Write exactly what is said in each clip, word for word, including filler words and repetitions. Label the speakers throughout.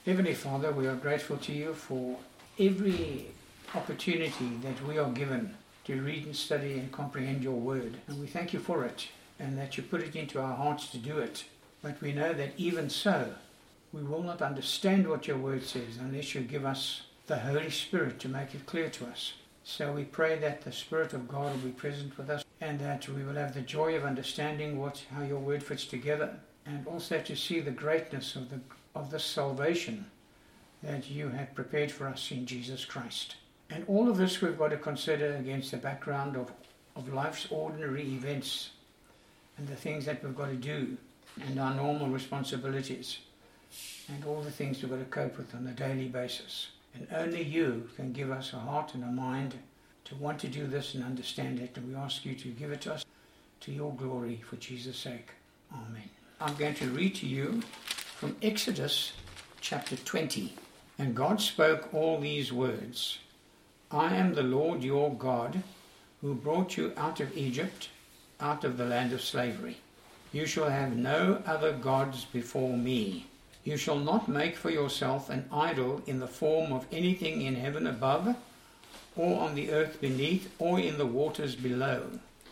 Speaker 1: Heavenly Father, we are grateful to you for every opportunity that we are given to read and study and comprehend your word. And we thank you for it, and that you put it into our hearts to do it. But we know that even so, we will not understand what your word says unless you give us the Holy Spirit to make it clear to us. So we pray that the Spirit of God will be present with us, and that we will have the joy of understanding what how your word fits together, and also to see the greatness of the of this salvation that you have prepared for us in Jesus Christ. And all of this we've got to consider against the background of, of life's ordinary events and the things that we've got to do and our normal responsibilities and all the things we've got to cope with on a daily basis. And only you can give us a heart and a mind to want to do this and understand it, and we ask you to give it to us to your glory for Jesus' sake. Amen. I'm going to read to you from Exodus chapter twenty. And God spoke all these words: I am the Lord your God, who brought you out of Egypt, out of the land of slavery. You shall have no other gods before me. You shall not make for yourself an idol in the form of anything in heaven above, or on the earth beneath, or in the waters below.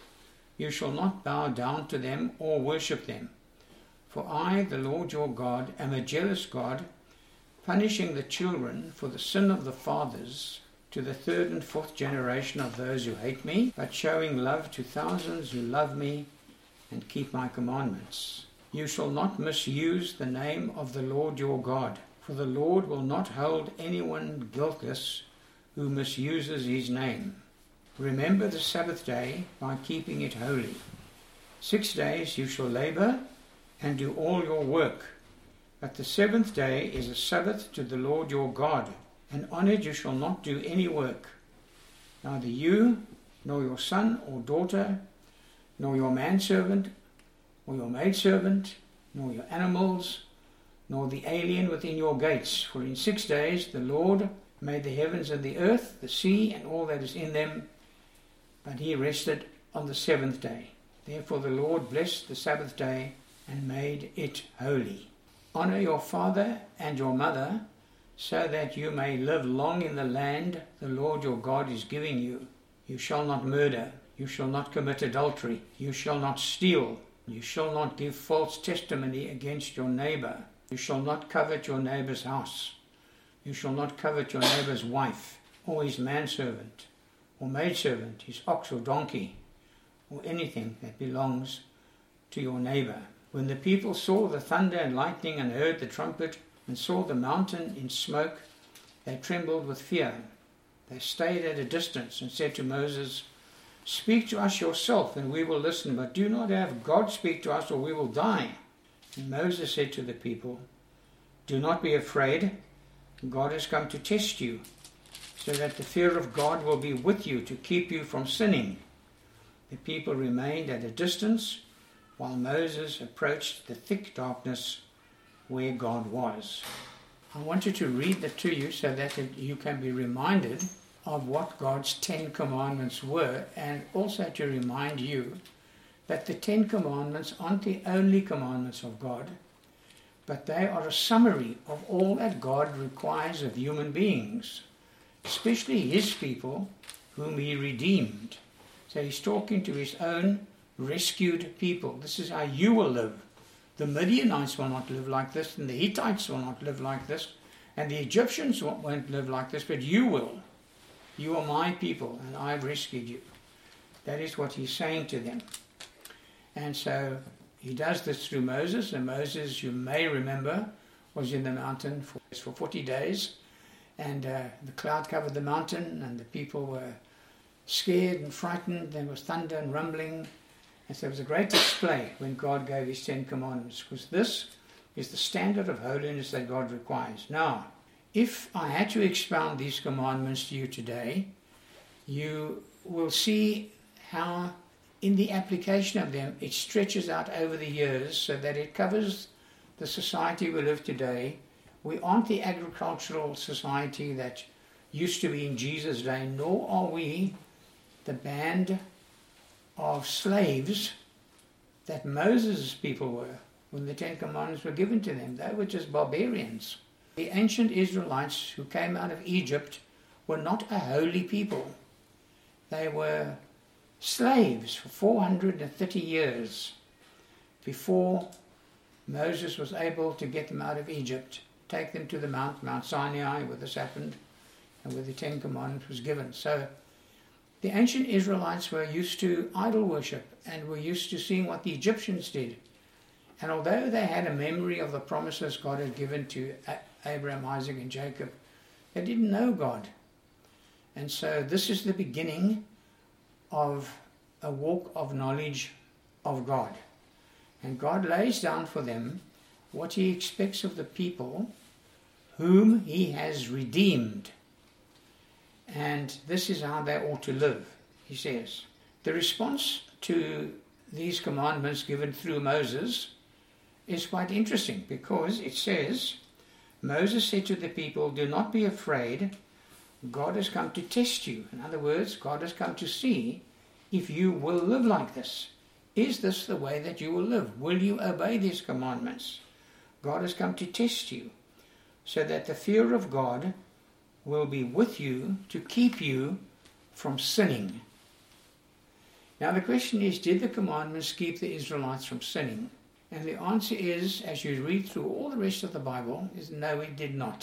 Speaker 1: You shall not bow down to them or worship them. For I, the Lord your God, am a jealous God, punishing the children for the sin of the fathers to the third and fourth generation of those who hate me, but showing love to thousands who love me and keep my commandments. You shall not misuse the name of the Lord your God, for the Lord will not hold anyone guiltless who misuses his name. Remember the Sabbath day by keeping it holy. Six days you shall labor and do all your work. But the seventh day is a Sabbath to the Lord your God, and on it you shall not do any work. Neither you, nor your son or daughter, nor your manservant, or your maidservant, nor your animals, nor the alien within your gates. For in six days the Lord made the heavens and the earth, the sea, and all that is in them, but he rested on the seventh day. Therefore the Lord blessed the Sabbath day and made it holy. Honor your father and your mother, so that you may live long in the land the Lord your God is giving you. You shall not murder. You shall not commit adultery. You shall not steal. You shall not give false testimony against your neighbor. You shall not covet your neighbor's house. You shall not covet your neighbor's wife, or his manservant, or maidservant, his ox or donkey, or anything that belongs to your neighbor. When the people saw the thunder and lightning and heard the trumpet and saw the mountain in smoke, they trembled with fear. They stayed at a distance and said to Moses, Speak to us yourself and we will listen, but do not have God speak to us or we will die. And Moses said to the people, Do not be afraid. God has come to test you, so that the fear of God will be with you to keep you from sinning. The people remained at a distance while Moses approached the thick darkness where God was. I wanted to read that to you so that you can be reminded of what God's Ten Commandments were, and also to remind you that the Ten Commandments aren't the only commandments of God, but they are a summary of all that God requires of human beings, especially his people whom he redeemed. So he's talking to his own rescued people. This is how you will live. The Midianites will not live like this, and the Hittites will not live like this, and the Egyptians won't live like this, but you will. You are my people, and I've rescued you. That is what he's saying to them. And so he does this through Moses, and Moses, you may remember, was in the mountain for, for forty days, and uh, the cloud covered the mountain, and the people were scared and frightened. There was thunder and rumbling. And so it was a great display when God gave his Ten Commandments, because this is the standard of holiness that God requires. Now, if I had to expound these commandments to you today, you will see how in the application of them it stretches out over the years so that it covers the society we live today. We aren't the agricultural society that used to be in Jesus' day, nor are we the band of slaves that Moses' people were when the Ten Commandments were given to them. They were just barbarians. The ancient Israelites who came out of Egypt were not a holy people. They were slaves for four hundred thirty years before Moses was able to get them out of Egypt, take them to the Mount, Mount Sinai, where this happened, and where the Ten Commandments was given. So the ancient Israelites were used to idol worship and were used to seeing what the Egyptians did. And although they had a memory of the promises God had given to Abraham, Isaac, and Jacob, they didn't know God. And so this is the beginning of a walk of knowledge of God. And God lays down for them what he expects of the people whom he has redeemed. And this is how they ought to live, he says. The response to these commandments given through Moses is quite interesting, because it says, Moses said to the people, "Do not be afraid. God has come to test you." In other words, God has come to see if you will live like this. Is this the way that you will live? Will you obey these commandments? God has come to test you, so that the fear of God will be with you to keep you from sinning. Now the question is, did the commandments keep the Israelites from sinning? And the answer is, as you read through all the rest of the Bible, is no, it did not.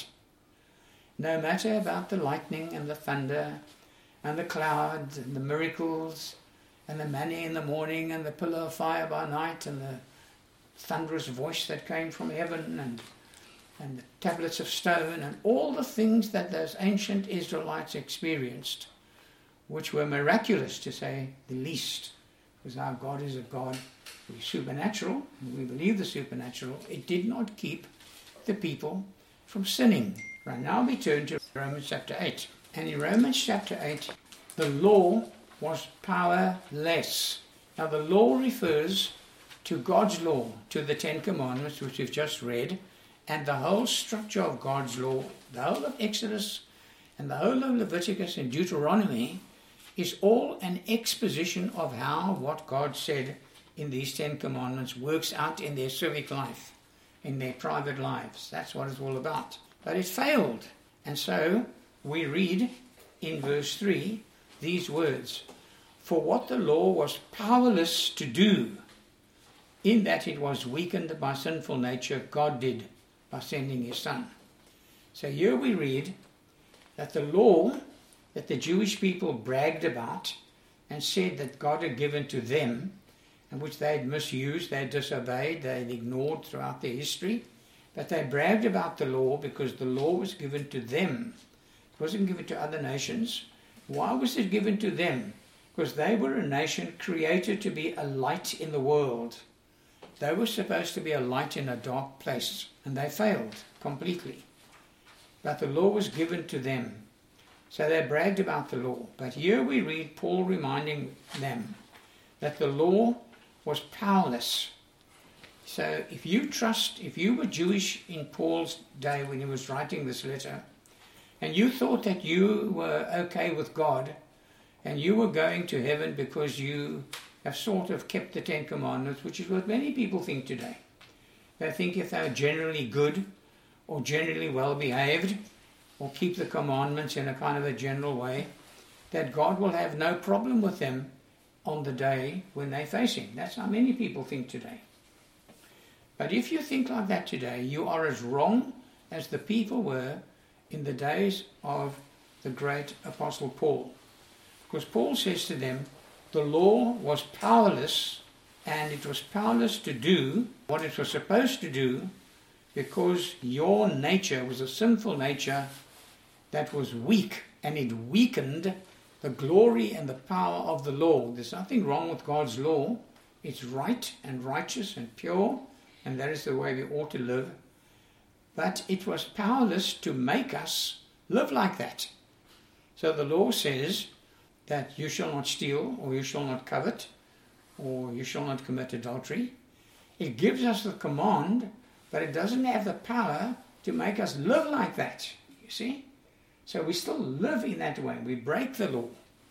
Speaker 1: No matter about the lightning and the thunder and the cloud and the miracles and the manna in the morning and the pillar of fire by night and the thunderous voice that came from heaven and and the tablets of stone and all the things that those ancient Israelites experienced, which were miraculous to say the least, because our God is a God who is supernatural, and we believe the supernatural. It did not keep the people from sinning. Right now we turn to Romans chapter eight. And in Romans chapter eight, the law was powerless. Now the law refers to God's law, to the Ten Commandments, which we've just read, and the whole structure of God's law, the whole of Exodus and the whole of Leviticus and Deuteronomy is all an exposition of how what God said in these Ten Commandments works out in their civic life, in their private lives. That's what it's all about. But it failed. And so we read in verse three these words, "For what the law was powerless to do, in that it was weakened by sinful nature, God did by sending his Son." So here we read that the law that the Jewish people bragged about and said that God had given to them, and which they had misused, they had disobeyed, they had ignored throughout their history, but they bragged about the law because the law was given to them. It wasn't given to other nations. Why was it given to them? Because they were a nation created to be a light in the world. They were supposed to be a light in a dark place, and they failed completely. But the law was given to them. So they bragged about the law. But here we read Paul reminding them that the law was powerless. So if you trust, if you were Jewish in Paul's day when he was writing this letter, and you thought that you were okay with God, and you were going to heaven because you have sort of kept the Ten Commandments, which is what many people think today. They think if they're generally good or generally well behaved or keep the commandments in a kind of a general way, that God will have no problem with them on the day when they face him. That's how many people think today. But if you think like that today, you are as wrong as the people were in the days of the great Apostle Paul. Because Paul says to them, the law was powerless, and it was powerless to do what it was supposed to do because your nature was a sinful nature that was weak, and it weakened the glory and the power of the law. There's nothing wrong with God's law. It's right and righteous and pure, and that is the way we ought to live. But it was powerless to make us live like that. So the law says that you shall not steal, or you shall not covet, or you shall not commit adultery. It gives us the command, but it doesn't have the power to make us live like that, you see? So we still live in that way. We break the law.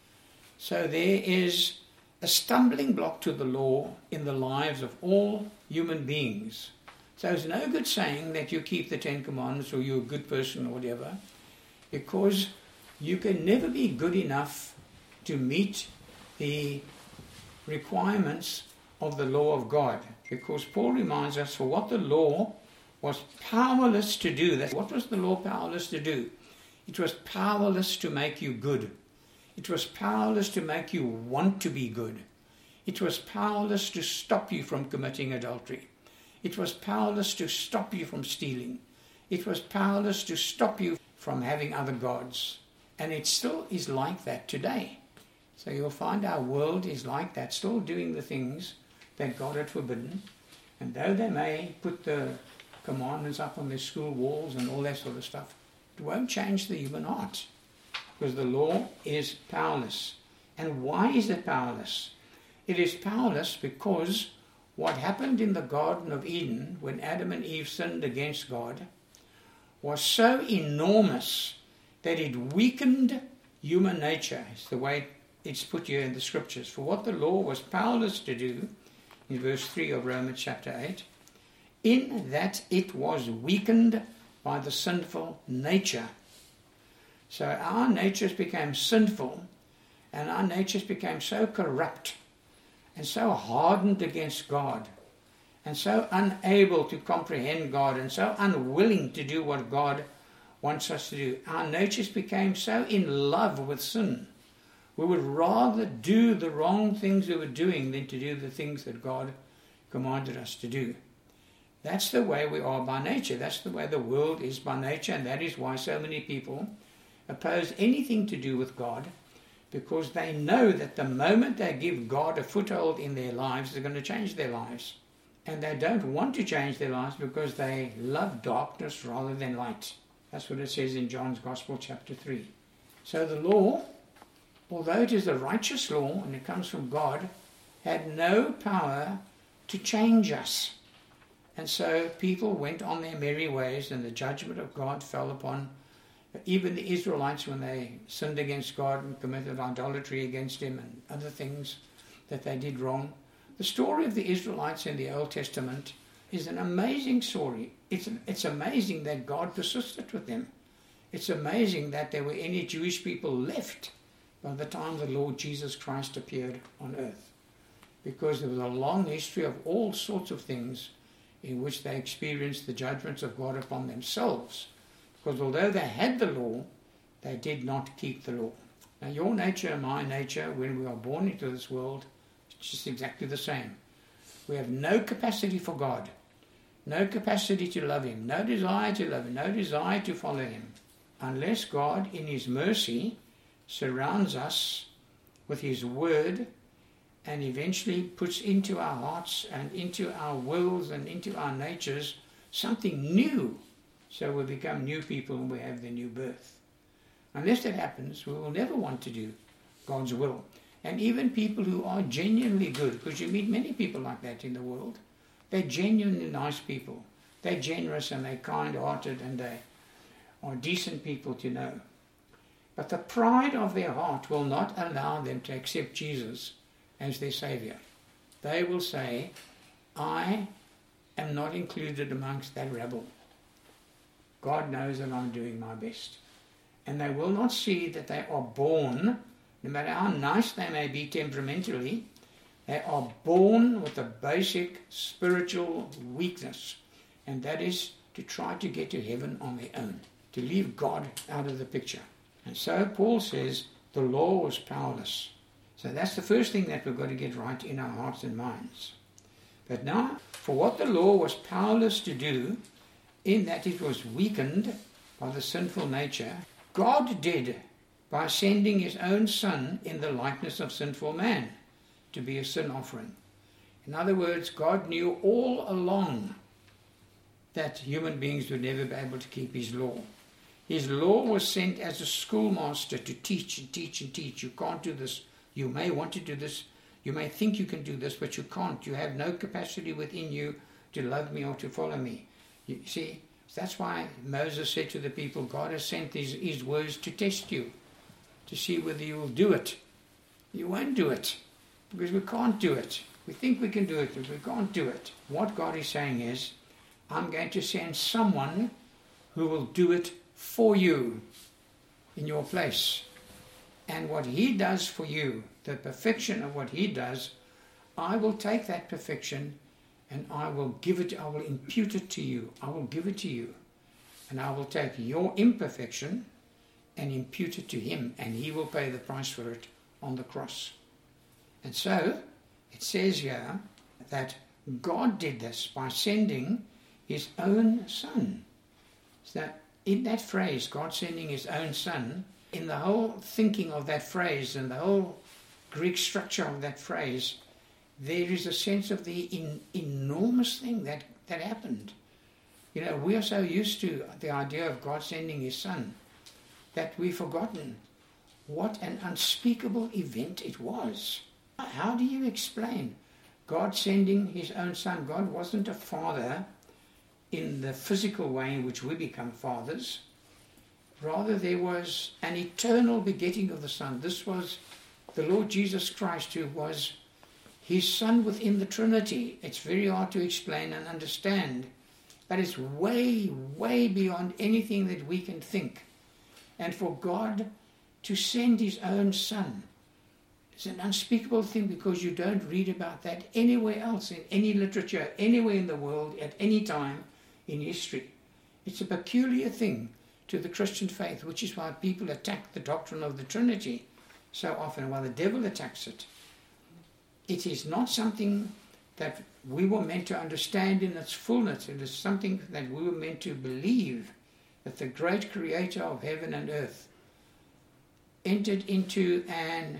Speaker 1: So there is a stumbling block to the law in the lives of all human beings. So it's no good saying that you keep the Ten Commandments or you're a good person or whatever, because you can never be good enough to meet the requirements of the law of God. Because Paul reminds us, for what the law was powerless to do. That's, what was the law powerless to do? It was powerless to make you good. It was powerless to make you want to be good. It was powerless to stop you from committing adultery. It was powerless to stop you from stealing. It was powerless to stop you from having other gods. And it still is like that today. So you'll find our world is like that, still doing the things that God had forbidden. And though they may put the commandments up on their school walls and all that sort of stuff, it won't change the human heart, because the law is powerless. And why is it powerless? It is powerless because what happened in the Garden of Eden when Adam and Eve sinned against God was so enormous that it weakened human nature. It's the way it's put here in the scriptures. For what the law was powerless to do, in verse three of Romans chapter eight, in that it was weakened by the sinful nature. So our natures became sinful, and our natures became so corrupt and so hardened against God, and so unable to comprehend God, and so unwilling to do what God wants us to do. Our natures became so in love with sin. We would rather do the wrong things we were doing than to do the things that God commanded us to do. That's the way we are by nature. That's the way the world is by nature, and that is why so many people oppose anything to do with God, because they know that the moment they give God a foothold in their lives, they're going to change their lives. And they don't want to change their lives because they love darkness rather than light. That's what it says in John's Gospel, chapter three. So the law, although it is a righteous law and it comes from God, had no power to change us. And so people went on their merry ways, and the judgment of God fell upon even the Israelites when they sinned against God and committed idolatry against Him and other things that they did wrong. The story of the Israelites in the Old Testament is an amazing story. It's, it's amazing that God persisted with them. It's amazing that there were any Jewish people left by the time the Lord Jesus Christ appeared on earth, because there was a long history of all sorts of things in which they experienced the judgments of God upon themselves, because although they had the law, they did not keep the law. Now your nature and my nature, when we are born into this world, it's just exactly the same. We have no capacity for God, no capacity to love Him, no desire to love Him, no desire to follow Him, unless God in His mercy surrounds us with His word and eventually puts into our hearts and into our wills and into our natures something new, so we become new people and we have the new birth. Unless that happens, we will never want to do God's will. And even people who are genuinely good, because you meet many people like that in the world, they're genuinely nice people. They're generous and they're kind-hearted and they are decent people to know. But the pride of their heart will not allow them to accept Jesus as their Saviour. They will say, I am not included amongst that rabble. God knows that I'm doing my best. And they will not see that they are born, no matter how nice they may be temperamentally, they are born with a basic spiritual weakness, and that is to try to get to heaven on their own, to leave God out of the picture. And so Paul says the law was powerless. So that's the first thing that we've got to get right in our hearts and minds. But now, for what the law was powerless to do, in that it was weakened by the sinful nature, God did by sending His own Son in the likeness of sinful man to be a sin offering. In other words, God knew all along that human beings would never be able to keep His law. His law was sent as a schoolmaster to teach and teach and teach. You can't do this. You may want to do this. You may think you can do this, but you can't. You have no capacity within you to love me or to follow me. You see, that's why Moses said to the people, God has sent his, his words to test you, to see whether you will do it. You won't do it, because we can't do it. We think we can do it, but we can't do it. What God is saying is, I'm going to send someone who will do it for you in your place. And what he does for you, the perfection of what he does, I will take that perfection and I will give it, I will impute it to you. I will give it to you. And I will take your imperfection and impute it to him, and he will pay the price for it on the cross. And so, it says here that God did this by sending his own Son. So that in that phrase, God sending his own Son, in the whole thinking of that phrase and the whole Greek structure of that phrase, there is a sense of the in, enormous thing that, that happened. You know, we are so used to the idea of God sending his Son that we've forgotten what an unspeakable event it was. How do you explain God sending his own Son? God wasn't a father in the physical way in which we become fathers. Rather, there was an eternal begetting of the Son. This was the Lord Jesus Christ, who was his Son within the Trinity. It's very hard to explain and understand, but it's way, way beyond anything that we can think. And for God to send his own Son is an unspeakable thing, because you don't read about that anywhere else in any literature, anywhere in the world, at any time in history. It's a peculiar thing to the Christian faith, which is why people attack the doctrine of the Trinity so often, while the devil attacks it. It is not something that we were meant to understand in its fullness. It is something that we were meant to believe, that the great creator of heaven and earth entered into an,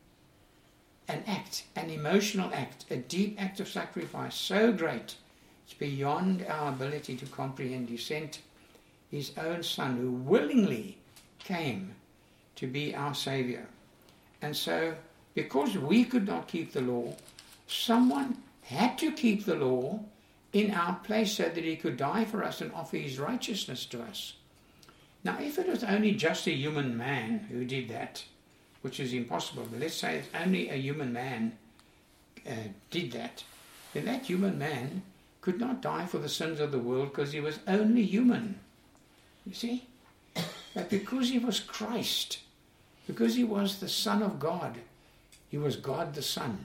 Speaker 1: an act, an emotional act, a deep act of sacrifice so great, it's beyond our ability to comprehend. He sent his own Son, who willingly came to be our Savior. And so, because we could not keep the law, someone had to keep the law in our place so that he could die for us and offer his righteousness to us. Now, if it was only just a human man who did that, which is impossible, but let's say it's only a human man uh, did that, then that human man could not die for the sins of the world, because he was only human. You see? But because he was Christ, because he was the Son of God, he was God the Son.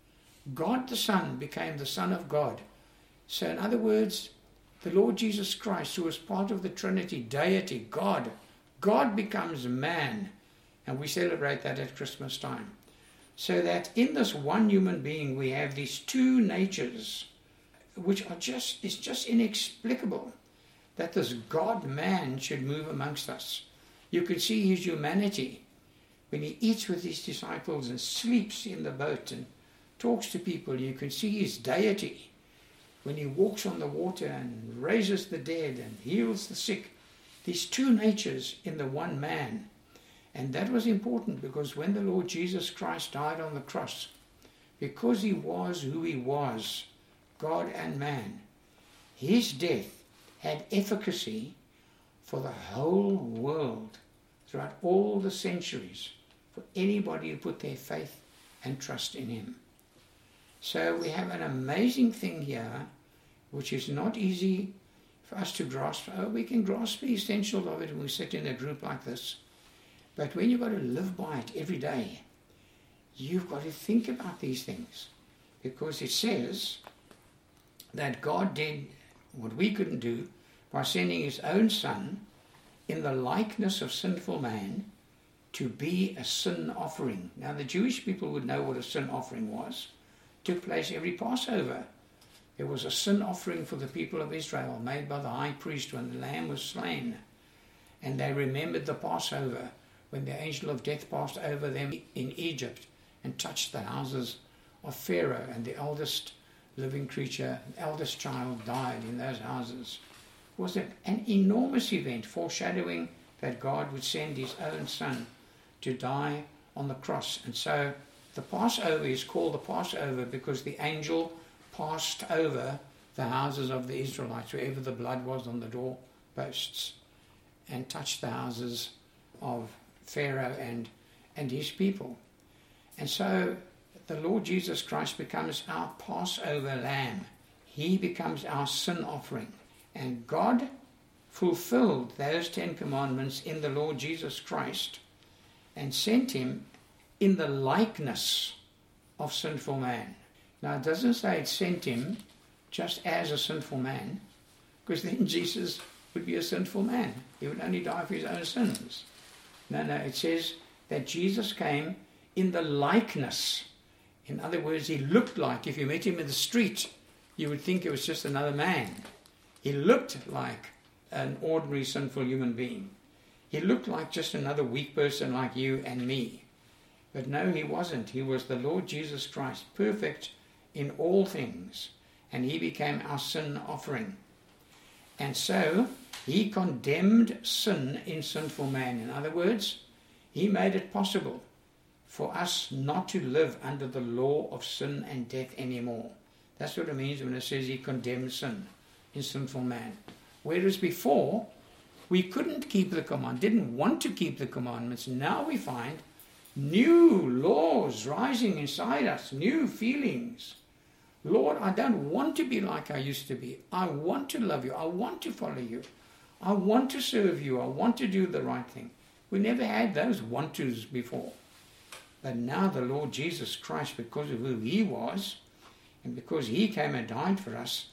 Speaker 1: God the Son became the Son of God. So in other words, the Lord Jesus Christ, who was part of the Trinity, deity, God, God becomes man. And we celebrate that at Christmas time. So that in this one human being we have these two natures, which are just, it's just inexplicable that this God-man should move amongst us. You could see his humanity when he eats with his disciples and sleeps in the boat and talks to people. You can see his deity when he walks on the water and raises the dead and heals the sick. These two natures in the one man. And that was important, because when the Lord Jesus Christ died on the cross, because he was who he was, God and man, his death had efficacy for the whole world throughout all the centuries, for anybody who put their faith and trust in him. So we have an amazing thing here, which is not easy for us to grasp. Oh, we can grasp the essentials of it when we sit in a group like this. But when you've got to live by it every day, you've got to think about these things. Because it says that God did what we couldn't do by sending his own Son in the likeness of sinful man to be a sin offering. Now the Jewish people would know what a sin offering was. It took place every Passover. There was a sin offering for the people of Israel made by the high priest when the lamb was slain. And they remembered the Passover when the angel of death passed over them in Egypt and touched the houses of Pharaoh, and the eldest living creature, the eldest child, died in those houses. It was an enormous event foreshadowing that God would send his own Son to die on the cross. And so the Passover is called the Passover because the angel passed over the houses of the Israelites, wherever the blood was on the doorposts, and touched the houses of Pharaoh and, and his people. And so the Lord Jesus Christ becomes our Passover lamb. He becomes our sin offering. And God fulfilled those Ten Commandments in the Lord Jesus Christ and sent him in the likeness of sinful man. Now it doesn't say it sent him just as a sinful man, because then Jesus would be a sinful man. He would only die for his own sins. No, no, it says that Jesus came in the likeness. In other words, he looked like, if you met him in the street, you would think it was just another man. He looked like an ordinary sinful human being. He looked like just another weak person like you and me. But no, he wasn't. He was the Lord Jesus Christ, perfect in all things. And he became our sin offering. And so, he condemned sin in sinful man. In other words, he made it possible for us not to live under the law of sin and death anymore. That's what it means when it says he condemned sin in sinful man. Whereas before, we couldn't keep the command, didn't want to keep the commandments. Now we find new laws rising inside us, new feelings. Lord, I don't want to be like I used to be. I want to love you. I want to follow you. I want to serve you. I want to do the right thing. We never had those want-tos before. But now the Lord Jesus Christ, because of who he was, and because he came and died for us,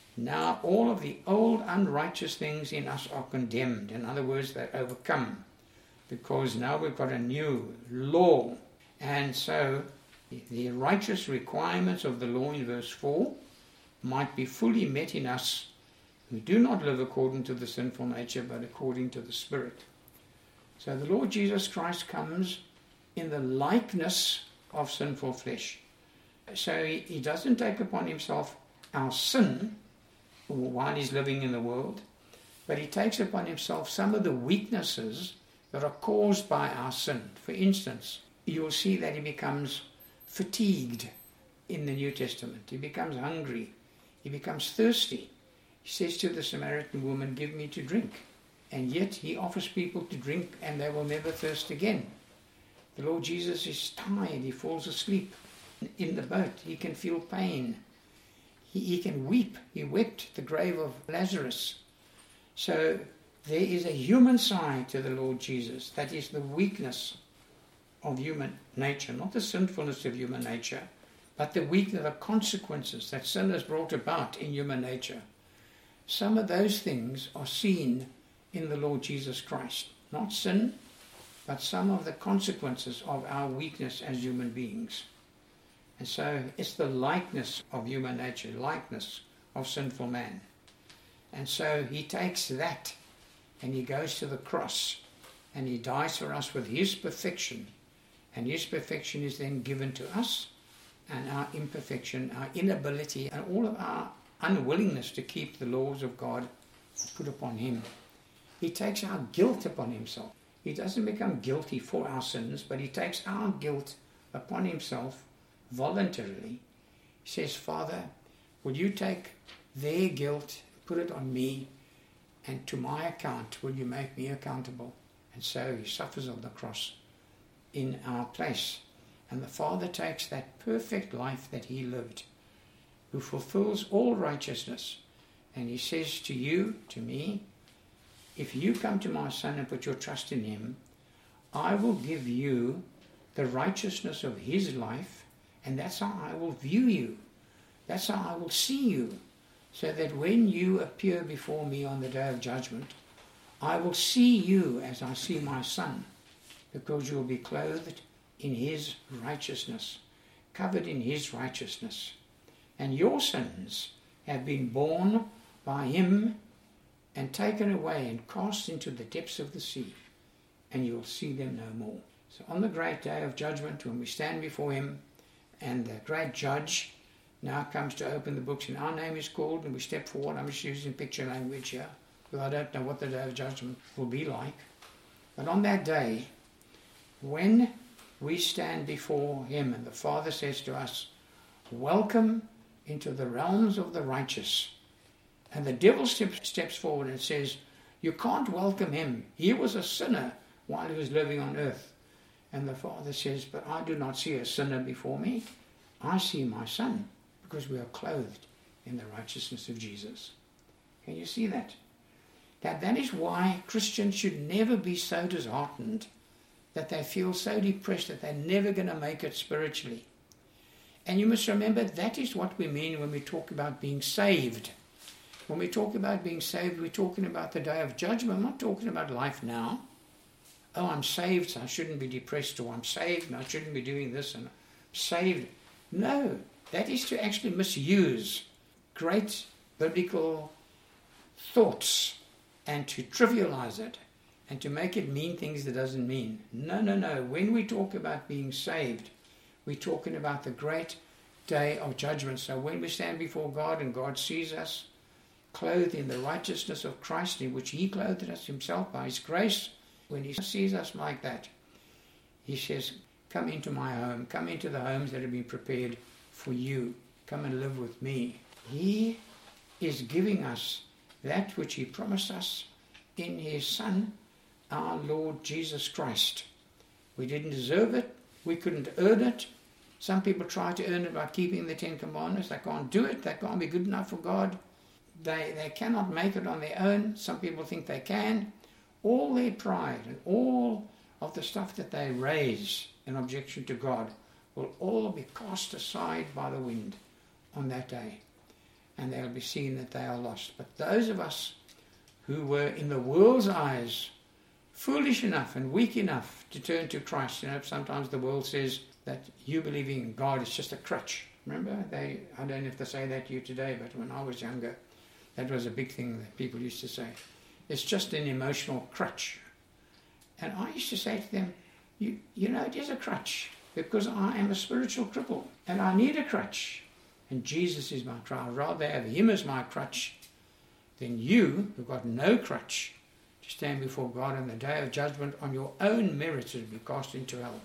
Speaker 1: now all of the old unrighteous things in us are condemned. In other words, they're overcome. Because now we've got a new law. And so the righteous requirements of the law in verse four might be fully met in us who do not live according to the sinful nature, but according to the Spirit. So the Lord Jesus Christ comes in the likeness of sinful flesh. So he, he doesn't take upon himself our sin while he's living in the world, but he takes upon himself some of the weaknesses that are caused by our sin. For instance, you'll see that he becomes fatigued in the New Testament. He becomes hungry. He becomes thirsty. He says to the Samaritan woman, "Give me to drink." And yet he offers people to drink and they will never thirst again. The Lord Jesus is tired. He falls asleep in the boat. He can feel pain. He, he can weep. He wept at the grave of Lazarus. So there is a human side to the Lord Jesus. That is the weakness of human nature, not the sinfulness of human nature, but the weakness, the consequences that sin has brought about in human nature. Some of those things are seen in the Lord Jesus Christ. Not sin, but some of the consequences of our weakness as human beings. And so it's the likeness of human nature, likeness of sinful man. And so he takes that and he goes to the cross and he dies for us with his perfection. And his perfection is then given to us, and our imperfection, our inability, and all of our unwillingness to keep the laws of God put upon him. He takes our guilt upon himself. He doesn't become guilty for our sins, but he takes our guilt upon himself voluntarily. He says, "Father, will you take their guilt, put it on me, and to my account will you make me accountable?" And so he suffers on the cross in our place. And the Father takes that perfect life that he lived, who fulfills all righteousness, and he says to you, to me, if you come to my Son and put your trust in him, I will give you the righteousness of his life, and that's how I will view you. That's how I will see you, so that when you appear before me on the day of judgment, I will see you as I see my Son, because you will be clothed in his righteousness, covered in his righteousness. And your sins have been borne by him and taken away and cast into the depths of the sea, and you will see them no more. So on the great day of judgment, when we stand before him, and the great judge now comes to open the books, and our name is called, and we step forward. I'm just using picture language here, because I don't know what the day of judgment will be like. But on that day, when we stand before him and the Father says to us, "Welcome into the realms of the righteous," and the devil steps, steps forward and says, "You can't welcome him. He was a sinner while he was living on earth." And the Father says, "But I do not see a sinner before me. I see my Son, because we are clothed in the righteousness of Jesus." Can you see that? That that is why Christians should never be so disheartened that they feel so depressed that they're never going to make it spiritually. And you must remember that is what we mean when we talk about being saved. When we talk about being saved, we're talking about the day of judgment. I'm not talking about life now. Oh, I'm saved, so I shouldn't be depressed, or I'm saved and I shouldn't be doing this, and I'm saved. No, that is to actually misuse great biblical thoughts and to trivialize it and to make it mean things that doesn't mean. No, no, no. When we talk about being saved, we're talking about the great day of judgment. So when we stand before God and God sees us clothed in the righteousness of Christ, in which he clothed us himself by his grace, when he sees us like that, he says, come into my home, come into the homes that have been prepared for you, come and live with me. He is giving us that which he promised us in his Son, our Lord Jesus Christ. We didn't deserve it, we couldn't earn it. Some people try to earn it by keeping the Ten Commandments. They can't do it, they can't be good enough for God. They, they cannot make it on their own. Some people think they can. All their pride and all of the stuff that they raise in objection to God will all be cast aside by the wind on that day. And they'll be seen that they are lost. But those of us who were in the world's eyes foolish enough and weak enough to turn to Christ. You know, sometimes the world says that you believing in God is just a crutch. Remember, they I don't know if they say that to you today, but when I was younger, that was a big thing that people used to say. It's just an emotional crutch. And I used to say to them, you, you know, it is a crutch because I am a spiritual cripple and I need a crutch. And Jesus is my crutch. I'd rather have him as my crutch than you, who've got no crutch, to stand before God on the day of judgment on your own merits and be cast into hell.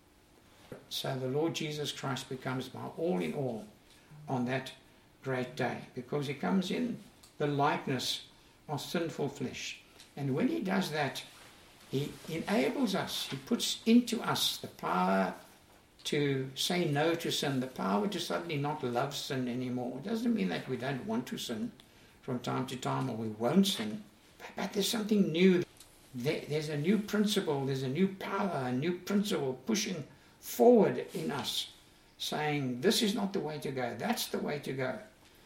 Speaker 1: So the Lord Jesus Christ becomes my all in all on that great day, because he comes in the likeness of sinful flesh. And when he does that, he enables us, he puts into us the power to say no to sin, the power to suddenly not love sin anymore. It doesn't mean that we don't want to sin from time to time or we won't sin, but, but there's something new. There, there's a new principle, there's a new power, a new principle pushing forward in us, saying this is not the way to go, that's the way to go.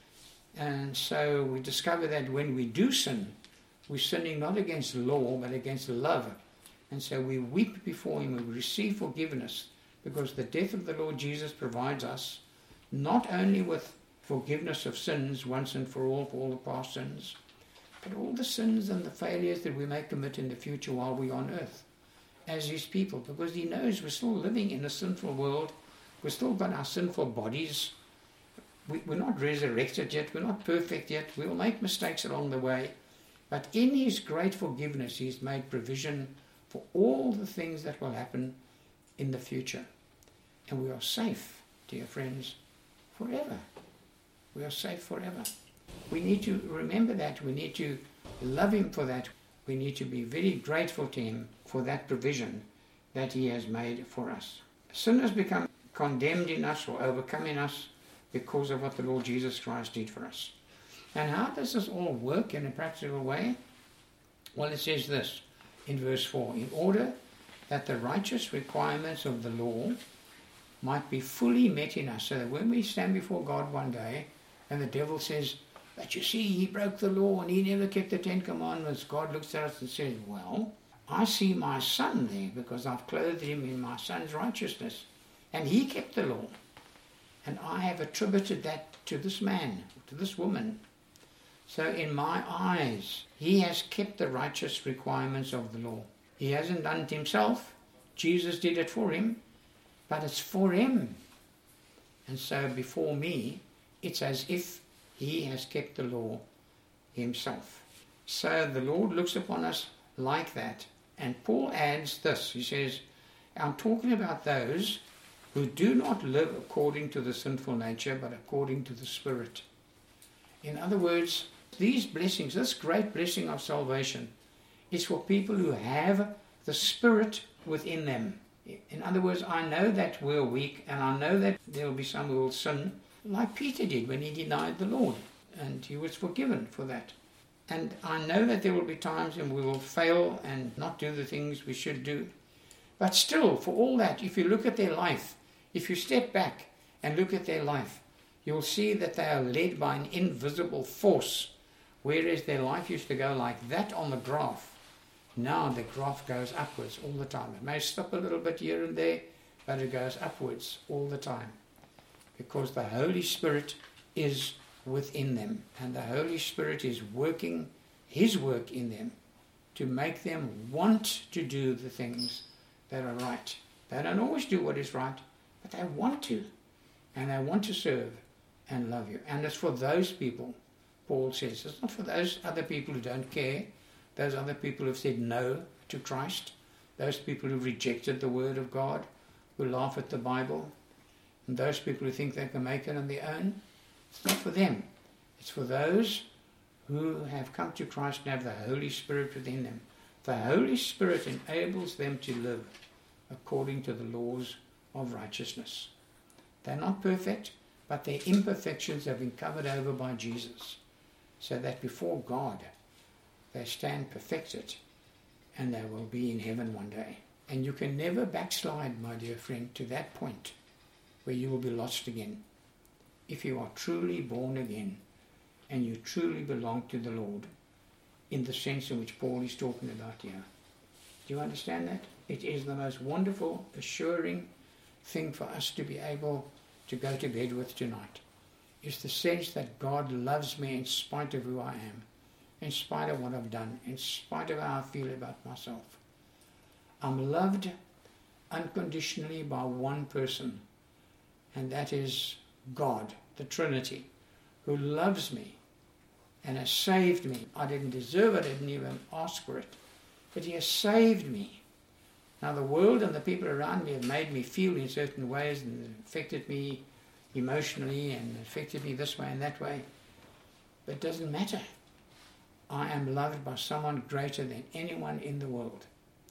Speaker 1: And so we discover that when we do sin, we're sinning not against law but against love. And so we weep before him, we receive forgiveness, because the death of the Lord Jesus provides us not only with forgiveness of sins once and for all, for all the past sins, but all the sins and the failures that we may commit in the future while we're on earth as his people, because he knows we're still living in a sinful world, we've still got our sinful bodies, we, we're not resurrected yet, we're not perfect yet, we'll make mistakes along the way, but in his great forgiveness he's made provision for all the things that will happen in the future. And we are safe, dear friends, forever. We are safe forever. We need to remember that. We need to love him for that. We need to be very grateful to him for that provision that he has made for us. Sinners become condemned in us or overcome in us because of what the Lord Jesus Christ did for us. And how does this all work in a practical way? Well, it says this in verse four, in order that the righteous requirements of the law might be fully met in us, so that when we stand before God one day and the devil says, but you see, he broke the law and he never kept the Ten Commandments, God looks at us and says, well, I see my son there because I've clothed him in my son's righteousness and he kept the law, and I have attributed that to this man, to this woman. So in my eyes, he has kept the righteous requirements of the law. He hasn't done it himself. Jesus did it for him, but it's for him. And so before me, it's as if he has kept the law himself. So the Lord looks upon us like that. And Paul adds this. He says, I'm talking about those who do not live according to the sinful nature, but according to the Spirit. In other words, these blessings, this great blessing of salvation, is for people who have the Spirit within them. In other words, I know that we're weak, and I know that there will be some who will sin, like Peter did when he denied the Lord, and he was forgiven for that. And I know that there will be times when we will fail and not do the things we should do. But still, for all that, if you look at their life, if you step back and look at their life, you'll see that they are led by an invisible force, whereas their life used to go like that on the graph. Now the graph goes upwards all the time. It may stop a little bit here and there, but it goes upwards all the time, because the Holy Spirit is within them, and the Holy Spirit is working His work in them to make them want to do the things that are right. They don't always do what is right, but they want to, and they want to serve and love you. And it's for those people, Paul says. It's not for those other people who don't care, those other people who've said no to Christ, those people who've rejected the Word of God, who laugh at the Bible, and those people who think they can make it on their own. It's not for them. It's for those who have come to Christ and have the Holy Spirit within them. The Holy Spirit enables them to live according to the laws of righteousness. They're not perfect, but their imperfections have been covered over by Jesus, so that before God they stand perfected, and they will be in heaven one day. And you can never backslide, my dear friend, to that point where you will be lost again. If you are truly born again and you truly belong to the Lord, in the sense in which Paul is talking about here. Do you understand that? It is the most wonderful, assuring thing for us to be able to go to bed with tonight. It's the sense that God loves me in spite of who I am, in spite of what I've done, in spite of how I feel about myself. I'm loved unconditionally by one person, and that is God, the Trinity, who loves me and has saved me. I didn't deserve it, I didn't even ask for it, but He has saved me. Now the world and the people around me have made me feel in certain ways and affected me emotionally and affected me this way and that way, but it doesn't matter. I am loved by someone greater than anyone in the world,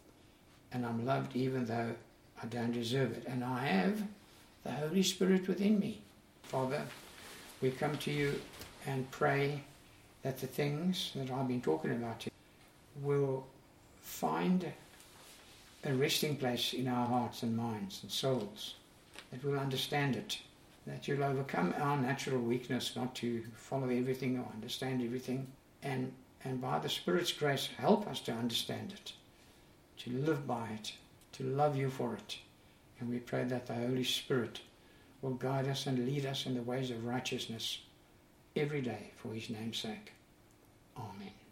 Speaker 1: and I'm loved even though I don't deserve it, and I have the Holy Spirit within me. Father, we come to you and pray that the things that I've been talking about will find a resting place in our hearts and minds and souls, that we'll understand it, that you'll overcome our natural weakness not to follow everything or understand everything, and, and by the Spirit's grace help us to understand it, to live by it, to love you for it. And we pray that the Holy Spirit will guide us and lead us in the ways of righteousness every day for His name's sake. Amen.